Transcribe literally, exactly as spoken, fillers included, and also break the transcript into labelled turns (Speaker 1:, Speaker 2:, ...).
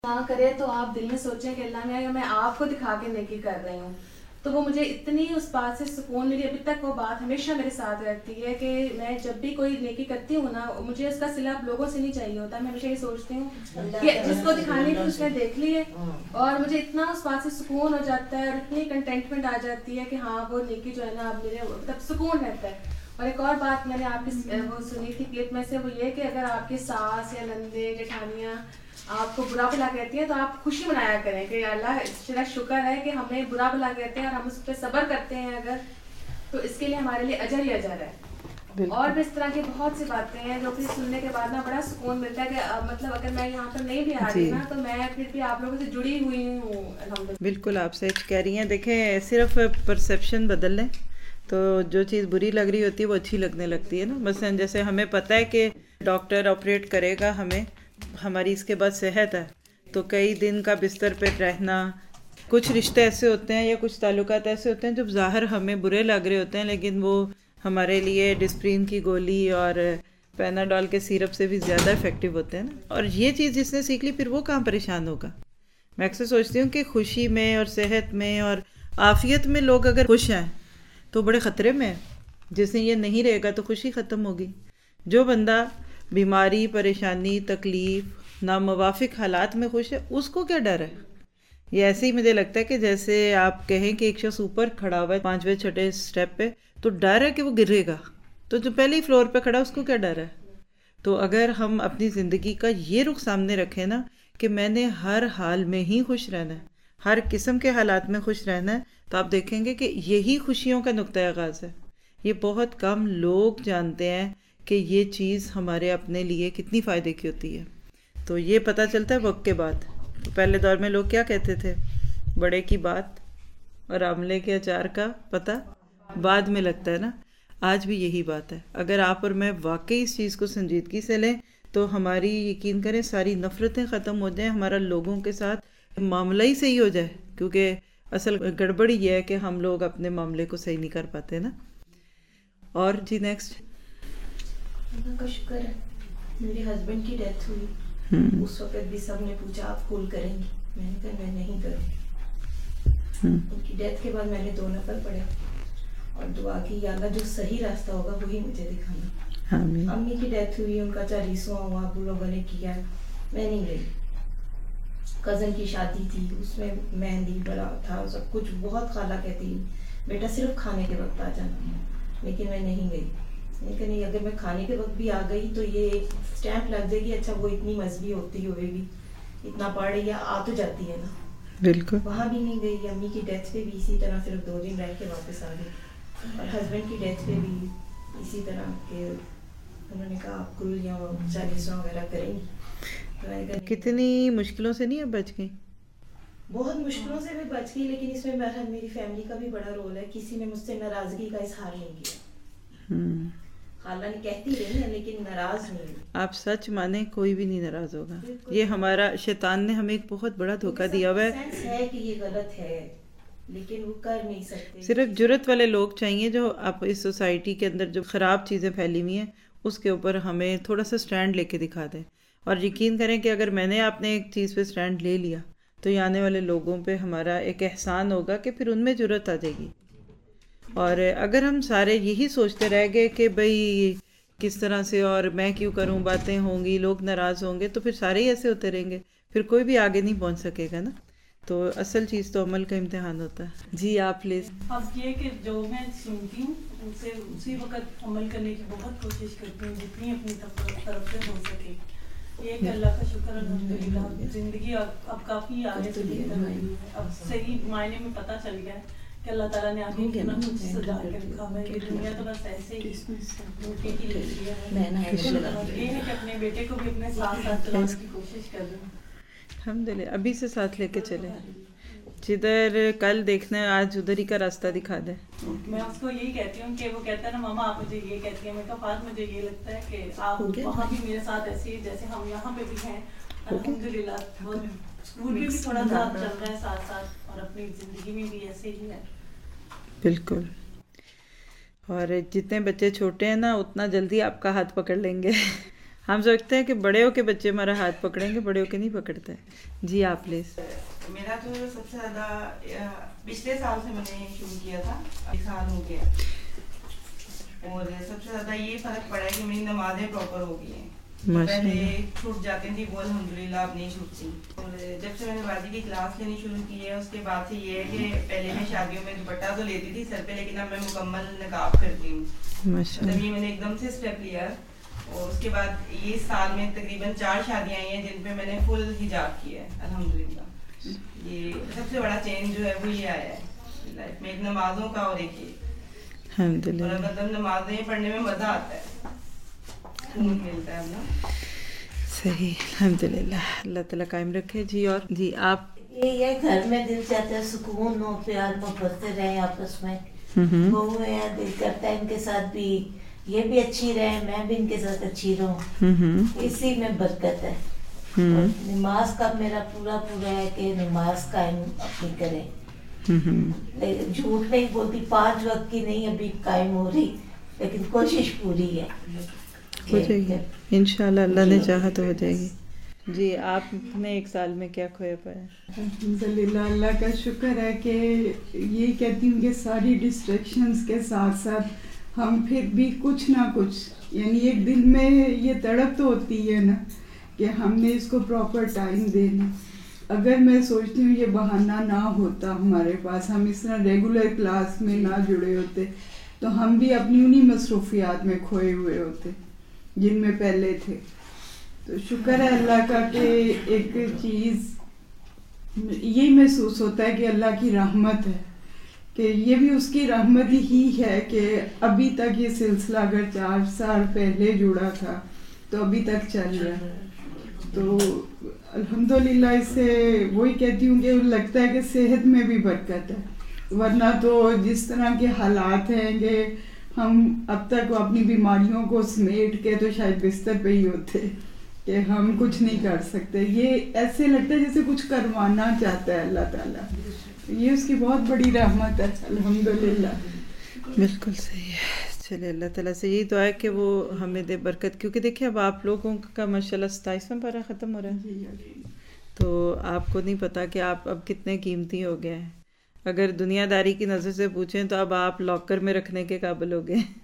Speaker 1: نہ کرے تو آپ دل میں سوچیں کہ اللہ میاں میں آپ کو دکھا کے نیکی کر رہی ہوں. تو وہ مجھے اتنی اس بات سے سکون ملی, ابھی تک وہ بات ہمیشہ میرے ساتھ رہتی ہے کہ میں جب بھی کوئی نیکی کرتی ہوں نا, مجھے اس کا صلہ لوگوں سے نہیں چاہیے ہوتا. میں ہمیشہ یہ سوچتی ہوں کہ جس کو دکھانی تھی اس نے دیکھ لی ہے, اور مجھے اتنا اس بات سے سکون ہو جاتا ہے اور اتنی کنٹینٹمنٹ آ جاتی ہے کہ ہاں وہ نیکی جو ہے نا اب میرے مطلب سکون رہتا ہے. اور ایک اور بات میں نے آپ کی وہ سنی تھی کلپ میں سے, وہ یہ کہ اگر آپ کی ساس یا نندے جٹھانیاں آپ کو برا بھلا کہتی ہیں تو آپ خوشی منایا کریں کہ اللہ تیرا شکر ہے کہ ہمیں برا بھلا کہتے ہیں اور ہم اس پہ صبر کرتے ہیں اگر, تو اس کے لیے ہمارے لیے اجر ہی اجر ہے. اور بھی اس طرح کی بہت سی باتیں ہیں جو کہ سننے کے بعد نا بڑا سکون ملتا ہے کہ مطلب اگر میں یہاں پر نہیں بھی آ رہی نا تو میں پھر بھی آپ لوگوں سے جڑی ہوئی ہوں الحمدللہ.
Speaker 2: بالکل آپ سچ کہہ رہی ہیں. دیکھیں صرف پرسیپشن بدل لیں تو جو چیز بری لگ رہی ہوتی ہے وہ اچھی لگنے لگتی ہے نا. مثلاً جیسے ہمیں پتہ ہے کہ ڈاکٹر آپریٹ کرے گا ہمیں, ہماری اس کے بعد صحت ہے, تو کئی دن کا بستر پہ رہنا, کچھ رشتے ایسے ہوتے ہیں یا کچھ تعلقات ایسے ہوتے ہیں جو ظاہر ہمیں برے لگ رہے ہوتے ہیں لیکن وہ ہمارے لیے ڈسپرین کی گولی اور پیناڈول کے سیرپ سے بھی زیادہ افیکٹو ہوتے ہیں نا. اور یہ چیز جس نے سیکھ لی پھر وہ کہاں پریشان ہوگا. میں اکثر سوچتی ہوں کہ خوشی میں اور صحت میں اور عافیت میں لوگ اگر خوش ہیں تو بڑے خطرے میں ہیں. جس نے یہ نہیں رہے گا تو خوشی ختم ہوگی. جو بندہ بیماری, پریشانی, تکلیف, ناموافق حالات میں خوش ہے اس کو کیا ڈر ہے. یہ ایسے ہی مجھے لگتا ہے کہ جیسے آپ کہیں کہ ایک شخص اوپر کھڑا ہوا ہے پانچویں چھٹے اسٹیپ پہ, تو ڈر ہے کہ وہ گرے گا, تو جو پہلے فلور پہ کھڑا اس کو کیا ڈر ہے. تو اگر ہم اپنی زندگی کا یہ رخ سامنے رکھیں نا کہ میں نے ہر حال میں ہی خوش رہنا ہے, ہر قسم کے حالات میں خوش رہنا ہے, تو آپ دیکھیں گے کہ یہی خوشیوں کا نقطۂ آغاز ہے. یہ بہت کم لوگ جانتے ہیں کہ یہ چیز ہمارے اپنے لیے کتنی فائدے کی ہوتی ہے. تو یہ پتہ چلتا ہے وقت کے بعد. تو پہلے دور میں لوگ کیا کہتے تھے, بڑے کی بات اور آملے کے اچار کا پتہ بعد میں لگتا ہے نا. آج بھی یہی بات ہے. اگر آپ اور میں واقعی اس چیز کو سنجیدگی سے لیں تو ہماری یقین کریں ساری نفرتیں ختم ہو جائیں, ہمارا لوگوں کے ساتھ معاملہ ہی صحیح ہو جائے. کیونکہ اصل گڑبڑ یہ ہے کہ ہم لوگ اپنے معاملے کو صحیح نہیں کر پاتے نا. اور جی نیکسٹ.
Speaker 3: اللہ کا شکر ہے میرے ہسبینڈ کی ڈیتھ ہوئی, اس وقت بھی سب نے پوچھا آپ کول کریں گی, میں نے کہا میں نہیں کروں. ان کی ڈیتھ کے بعد میں نے دو نفل پڑھے اور دعا کی یا اللہ جو صحیح راستہ ہوگا وہی مجھے دکھانا. امی کی ڈیتھ ہوئی, ان کا چالیسواں ہوا, ابو لوگوں نے کیا, میں نہیں گئی. کزن کی شادی تھی, اس میں مہندی بڑا تھا, سب کچھ بہت. خالہ کہتی بیٹا صرف کھانے کے وقت آ جانا, لیکن میں نہیں گئی. لیکن نہیں, اگر میں کھانے کے وقت بھی آ گئی تو یہ اسٹیمپ لگ جائے گی, اچھا وہ اتنی مذہبی ہوتی ہوئے بھی اتنا پڑھ رہی ہے, آ تو جاتی ہے نا.
Speaker 2: بالکل
Speaker 3: وہاں بھی نہیں گئی. امی کی ڈیتھ پہ بھی اسی طرح صرف دو دن رہ کے واپس آ گئی. اور ہسبینڈ کی ڈیتھ پہ بھی اسی طرح کہ انہوں نے کہا آپ کل یا چالیسواں وغیرہ کریں گی.
Speaker 2: کتنی مشکلوں سے نہیں اب بچ گئی.
Speaker 3: بہت مشکلوں سے بھی بچ گئی, لیکن اس میں بہرحال میری فیملی کا بھی بڑا رول ہے. کسی نے مجھ سے ناراضگی کا اظہار نہیں کیا. خالہ نے کہتی رہی ہے لیکن ناراض نہیں.
Speaker 2: آپ سچ مانیں کوئی بھی نہیں ناراض ہوگا. یہ ہمارا شیطان نے ہمیں ایک بہت بڑا دھوکہ دیا ہوا ہے.
Speaker 3: سینس ہے کہ یہ غلط ہے لیکن وہ کر نہیں سکتے.
Speaker 2: صرف جرت والے لوگ چاہیے جو آپ اس سوسائٹی کے اندر جو خراب چیزیں پھیلی ہوئی ہیں اس کے اوپر ہمیں تھوڑا سا سٹینڈ لے کے دکھا دیں. اور یقین کریں کہ اگر میں نے آپ نے ایک چیز پہ سٹینڈ لے لیا تو یہ آنے والے لوگوں پہ ہمارا ایک احسان ہوگا کہ پھر ان میں جرت آ جائے گی. اور اگر ہم سارے یہی سوچتے رہ گئے کہ بھئی کس طرح سے اور میں کیوں کروں, باتیں ہوں گی, لوگ ناراض ہوں گے, تو پھر سارے ہی ایسے ہوتے رہیں گے, پھر کوئی بھی آگے نہیں پہنچ سکے گا نا. تو اصل چیز تو عمل کا امتحان ہوتا ہے. جی آپ پلیز.
Speaker 4: اب یہ کہ جو میں سنتی ہوں ان سے اسی وقت عمل کرنے کی بہت کوشش کرتی ہوں جتنی اپنی طرف سے ہو سکے. یہ کہ اللہ کا شکر الحمدللہ زندگی اب کافی آگے سے بہتر ہوئی ہے. اب صحیح معنی میں پتہ چل گیا ہے کہ اللہ تعالیٰ نے آگے کتنا کچھ سجا کے رکھا ہوا ہے. یہ دنیا تو بس ایسے ہی مٹی کی لگی ہے. یہ ہے کہ اپنے بیٹے کو بھی اپنے ساتھ ساتھ چلانے کی کوشش کر رہے ہیں.
Speaker 2: الحمدللہ ابھی سے ساتھ لے کے چلے, جدھر کل دیکھنا ہے آج ادھر ہی کا راستہ دکھا دے.
Speaker 4: میں اس کو یہی کہتی ہوں کہ وہ کہتا ہے نا ماما آپ مجھے یہ کہتی ہیں, میں کہا فاطمہ مجھے یہ لگتا ہے کہ آپ وہاں بھی میرے ساتھ ایسے ہی جیسے ہم یہاں پہ بھی ہیں الحمدللہ. اسکول میں بھی تھوڑا ساتھ چل رہا ہے ساتھ ساتھ اور اپنی زندگی میں بھی ایسے ہی ہے.
Speaker 2: بالکل. اور جتنے بچے چھوٹے ہیں نا اتنا جلدی آپ کا ہاتھ پکڑ لیں گے, ہم سوچتے ہیں کہ بڑے ہو کے بچے ہمارا ہاتھ پکڑیں گے، بڑے ہو کے نہیں پکڑتا ہے. جی آپ پلیز.
Speaker 5: میرا تو سب سے زیادہ پچھلے سال سے میں نے شروع کیا تھا، ایک سال ہو گیا، اور سب سے زیادہ یہ فرق پڑا ہے کہ میری نمازیں پراپر ہو گئی ہیں. پہلے چھوٹ جاتی تھی وہ الحمدللہ اب نہیں چھوٹتی. اور جب سے میں نے بازی کی کلاس لینی شروع کی ہے اس کے بعد سے یہ ہے کہ پہلے میں شادیوں میں دوپٹہ تو لیتی تھی سر پہ، لیکن اب میں مکمل نقاب کرتی ہوں. مطلب یہ میں نے ایک دم سے اسٹیپ لیا، اور اس کے بعد یہ سال میں تقریباً چار شادیاں آئی ہیں جن پہ میں نے فل حجاب کیا ہے الحمدللہ. یہ سب سے بڑا چینج جو ہے وہ یہ آیا ہے لائف میں، ایک نمازوں کا اور ایک یہ
Speaker 2: الحمدللہ.
Speaker 5: اور مطلب نمازیں پڑھنے میں مزہ آتا ہے، سکون ملتا ہے نا.
Speaker 2: صحیح، الحمدللہ، اللہ تعالیٰ قائم رکھے. جی اور جی آپ.
Speaker 6: یہ ہے گھر میں دل چاہتا ہے سکون ہو، پیار محبت سے رہیں آپس میں. بہو ہے، دل کرتا ہے ان کے ساتھ بھی یہ بھی اچھی رہے، میں بھی ان کے ساتھ اچھی رہوں، اسی میں برکت ہے. نماز کا میرا پورا پورا ہے کہ نماز قائم اپنی کریں. جھوٹ نہیں بولتی، پانچ وقت کی نہیں ابھی قائم ہو رہی، لیکن کوشش پوری ہے،
Speaker 2: ہو جائے گی انشاءاللہ، اللہ نے چاہا تو ہو جائے گی. جی آپ نے ایک سال میں کیا کھویا پایا؟
Speaker 7: الحمدللہ، اللہ کا شکر ہے کہ یہ کہتی ہوں کہ ساری ڈسٹریکشنز کے ساتھ ساتھ ہم پھر بھی کچھ نہ کچھ، یعنی ایک دل میں یہ تڑپ تو ہوتی ہے نا کہ ہم نے اس کو پراپر ٹائم دینا. اگر میں سوچتی ہوں یہ بہانہ نہ ہوتا ہمارے پاس، ہم اس طرح ریگولر کلاس میں نہ جڑے ہوتے تو ہم بھی اپنی انہی مصروفیات میں کھوئے ہوئے ہوتے جن میں پہلے تھے. تو شکر ہے اللہ کا کہ ایک چیز یہی محسوس ہوتا ہے کہ اللہ کی رحمت ہے، کہ یہ بھی اس کی رحمت ہی ہے کہ ابھی تک یہ سلسلہ اگر چار سال پہلے جڑا تھا تو ابھی تک چل رہا ہے. تو الحمدللہ اس سے وہی کہتی ہوں کہ لگتا ہے کہ صحت میں بھی برکت ہے، ورنہ تو جس طرح کے حالات ہیں کہ ہم اب تک اپنی بیماریوں کو سمیٹ کے تو شاید بستر پہ ہی ہوتے کہ ہم کچھ نہیں کر سکتے. یہ ایسے لگتا ہے جیسے کچھ کروانا چاہتا ہے اللہ تعالیٰ، یہ اس کی بہت بڑی رحمت ہے الحمدللہ.
Speaker 2: بالکل صحیح ہے. چلے اللہ تعالیٰ سے یہی دعا ہے کہ وہ ہمیں دے برکت، کیونکہ دیکھیں اب آپ لوگوں کا ماشاءاللہ ستائیسواں پارہ ختم ہو رہا ہے، تو آپ کو نہیں پتا کہ آپ اب کتنے قیمتی ہو گئے ہیں. اگر دنیا داری کی نظر سے پوچھیں تو اب آپ لاکر میں رکھنے کے قابل ہو گئے.